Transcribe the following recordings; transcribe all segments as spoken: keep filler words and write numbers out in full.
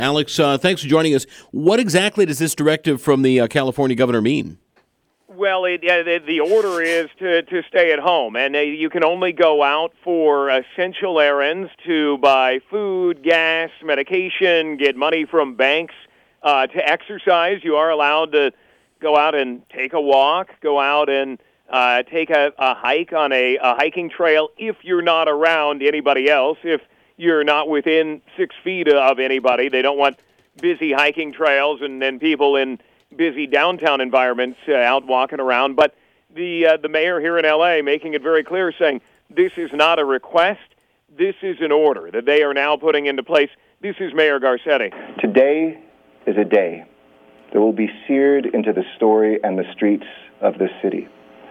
Alex, uh, thanks for joining us. What exactly does this directive from the uh, California governor mean? Well, it, uh, the, the order is to, to stay at home, and uh, you can only go out for essential errands to buy food, gas, medication, get money from banks. Uh, to exercise, you are allowed to go out and take a walk, go out and uh, take a, a hike on a, a hiking trail if you're not around anybody else, if you're not within six feet of anybody. They don't want busy hiking trails and, and people in busy downtown environments uh, out walking around. But the uh, the mayor here in L A making it very clear, saying this is not a request, this is an order that they are now putting into place. This is Mayor Garcetti. Today is a day that will be seared into the story and the streets of this city.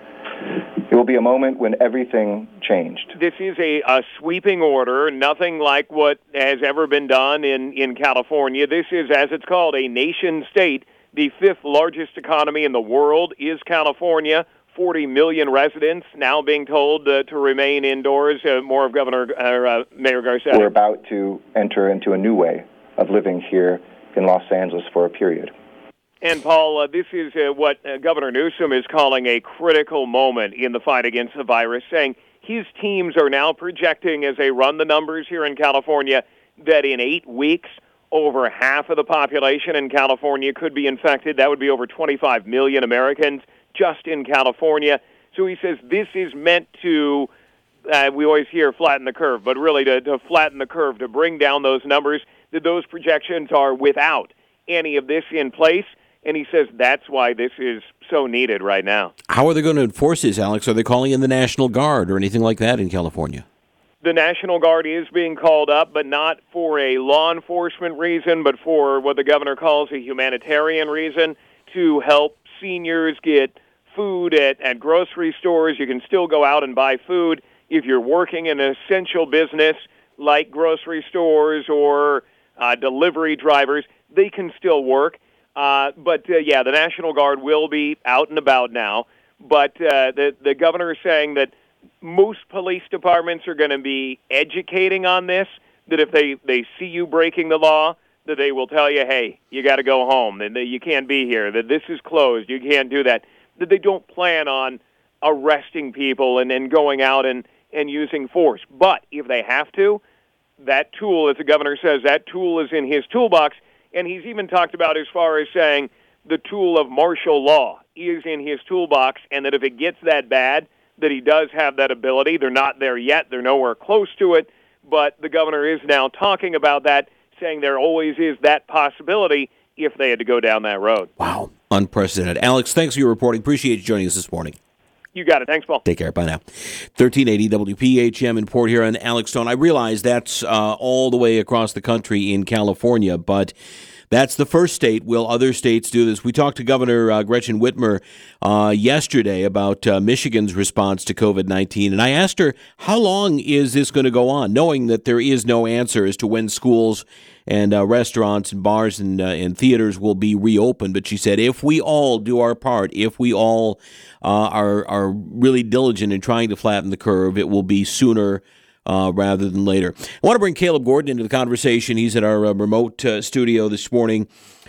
It will be a moment when everything changed. This is a, a sweeping order, nothing like what has ever been done in, in California. This is, as it's called, a nation state. The fifth largest economy in the world is California. forty million residents now being told uh, to remain indoors. Uh, more of Governor uh, uh, Mayor Garcetti. We're about to enter into a new way of living here in Los Angeles for a period. And, Paul, uh, this is uh, what uh, Governor Newsom is calling a critical moment in the fight against the virus, saying his teams are now projecting, as they run the numbers here in California, that in eight weeks, over half of the population in California could be infected. That would be over twenty-five million Americans just in California. So he says this is meant to, uh, we always hear flatten the curve, but really to, to flatten the curve, to bring down those numbers, that those projections are without any of this in place. And he says that's why this is so needed right now. How are they going to enforce this, Alex? Are they calling in the National Guard or anything like that in California? The National Guard is being called up, but not for a law enforcement reason, but for what the governor calls a humanitarian reason, to help seniors get food at, at grocery stores. You can still go out and buy food. If you're working in an essential business like grocery stores or uh, delivery drivers, they can still work. Uh, but, uh, yeah, the National Guard will be out and about now. But uh, the, the governor is saying that most police departments are going to be educating on this, that if they, they see you breaking the law, that they will tell you, hey, you got to go home, that you can't be here, that this is closed, you can't do that, that they don't plan on arresting people and then going out and, and using force. But if they have to, that tool, as the governor says, that tool is in his toolbox, and he's even talked about as far as saying the tool of martial law is in his toolbox, and that if it gets that bad, that he does have that ability. They're not there yet. They're nowhere close to it. But the governor is now talking about that, saying there always is that possibility if they had to go down that road. Wow. Unprecedented. Alex, thanks for your reporting. Appreciate you joining us this morning. You got it. Thanks, Paul. Take care. Bye now. thirteen eighty W P H M in Port Huron. Alex Stone. I realize that's uh, all the way across the country in California, but that's the first state. Will other states do this? We talked to Governor uh, Gretchen Whitmer uh, yesterday about uh, Michigan's response to COVID nineteen, and I asked her, how long is this going to go on, knowing that there is no answer as to when schools and uh, restaurants and bars and, uh, and theaters will be reopened. But she said, if we all do our part, if we all uh, are, are really diligent in trying to flatten the curve, it will be sooner Uh, rather than later. I want to bring Caleb Gordon into the conversation. He's at our uh, remote uh, studio this morning,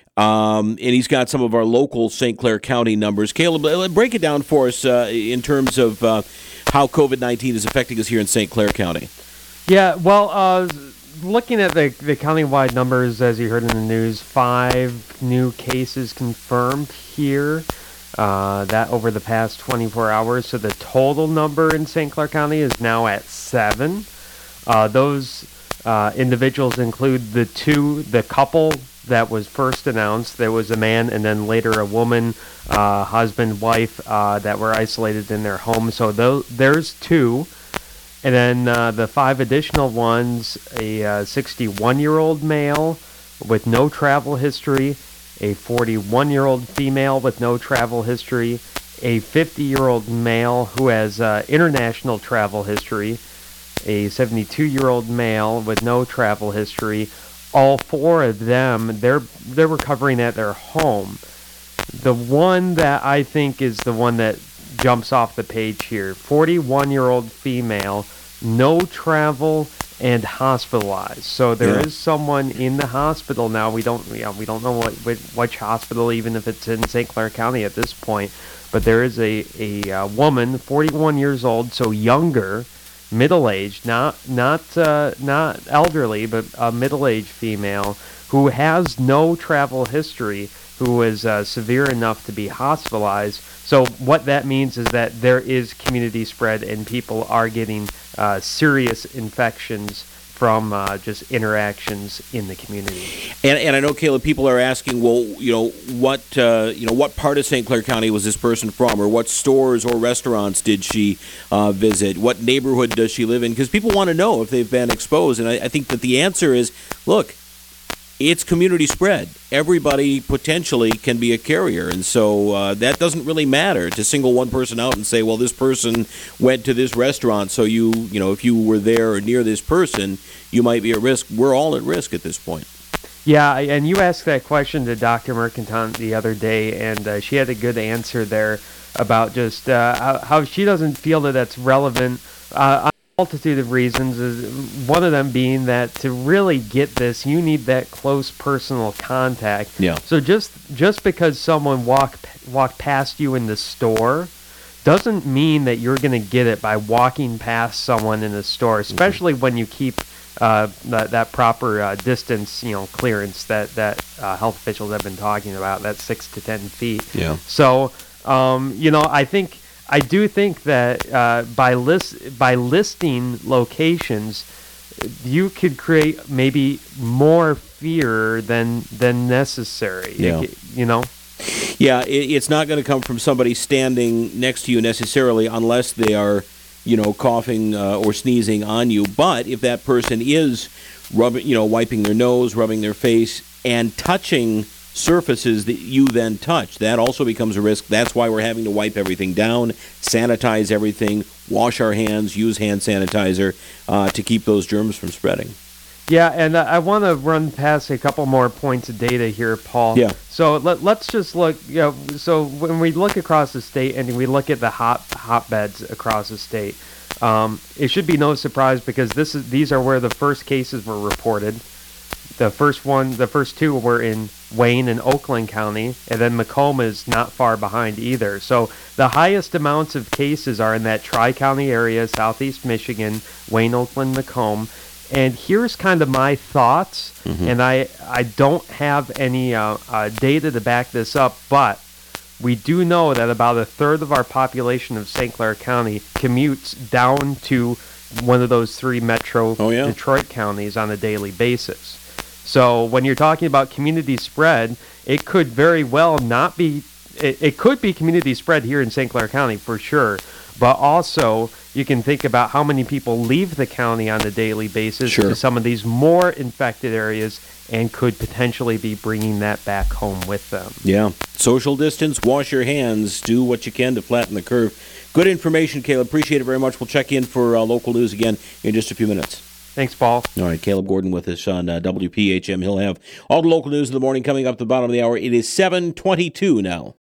um, and he's got some of our local Saint Clair County numbers. Caleb, break it down for us uh, in terms of uh, how COVID nineteen is affecting us here in Saint Clair County. Yeah, well, uh, looking at the, the countywide numbers, as you heard in the news, five new cases confirmed here. Uh, that over the past twenty-four hours. So the total number in Saint Clair County is now at seven. Uh, those uh, individuals include the two, the couple that was first announced. There was a man and then later a woman, uh, husband, wife, uh, that were isolated in their home. So those, there's two. And then uh, the five additional ones, a uh, sixty-one-year-old male with no travel history, a forty-one-year-old female with no travel history, a fifty-year-old male who has uh, international travel history, a seventy-two-year-old male with no travel history. All four of them, they're they're recovering at their home. The one that I think is the one that jumps off the page here, forty-one-year-old female, no travel and hospitalized. So there Yeah. is someone in the hospital now. We don't, you know, we don't know what, what which hospital, even if it's in Saint Clair County at this point. But there is a a uh, woman, forty-one years old, so younger, middle-aged, not not uh, not elderly, but a middle-aged female who has no travel history, who is uh, severe enough to be hospitalized. So what that means is that there is community spread, and people are getting uh, serious infections from uh, just interactions in the community. And, and I know, Caleb, people are asking, well, you know, what uh, you know, what part of Saint Clair County was this person from, or what stores or restaurants did she uh, visit? What neighborhood does she live in? Because people want to know if they've been exposed, and I, I think that the answer is, look, it's community spread. Everybody potentially can be a carrier, and so uh, that doesn't really matter to single one person out and say, well, this person went to this restaurant, so you, you know, if you were there or near this person, you might be at risk. We're all at risk at this point. Yeah, and you asked that question to Doctor Mercanton the other day, and uh, she had a good answer there about just uh, how, how she doesn't feel that that's relevant. Uh, multitude of reasons, is one of them being that to really get this, you need that close personal contact. Yeah. So just just because someone walk walk past you in the store doesn't mean that you're going to get it by walking past someone in the store, especially mm-hmm. when you keep uh, that that proper uh, distance, you know, clearance that that uh, health officials have been talking about, that six to ten feet. Yeah. So, um, you know, I think. I do think that uh, by list by listing locations, you could create maybe more fear than than necessary. Yeah. You, you know. Yeah, it, it's not going to come from somebody standing next to you necessarily, unless they are, you know, coughing uh, or sneezing on you. But if that person is rubbing, you know, wiping their nose, rubbing their face, and touching surfaces that you then touch, that also becomes a risk. That's why we're having to wipe everything down, sanitize everything, wash our hands, use hand sanitizer uh, to keep those germs from spreading. Yeah, and uh, I want to run past a couple more points of data here, Paul. Yeah. So let, let's just look, you know, so when we look across the state and we look at the hot hotbeds across the state, um, it should be no surprise because this is these are where the first cases were reported. The first one, the first two were in Wayne and Oakland County, and then Macomb is not far behind either. So the highest amounts of cases are in that Tri-County area, southeast Michigan, Wayne, Oakland, Macomb. And here's kind of my thoughts, mm-hmm. and I, I don't have any uh, uh, data to back this up, but we do know that about a third of our population of Saint Clair County commutes down to one of those three metro oh, yeah. Detroit counties on a daily basis. So when you're talking about community spread, it could very well not be, it, it could be community spread here in Saint Clair County for sure, but also you can think about how many people leave the county on a daily basis sure. to some of these more infected areas and could potentially be bringing that back home with them. Yeah. Social distance, wash your hands, do what you can to flatten the curve. Good information, Caleb. Appreciate it very much. We'll check in for uh, local news again in just a few minutes. Thanks, Paul. All right, Caleb Gordon with us on uh, W P H M. He'll have all the local news in the morning coming up at the bottom of the hour. It is seven twenty-two now.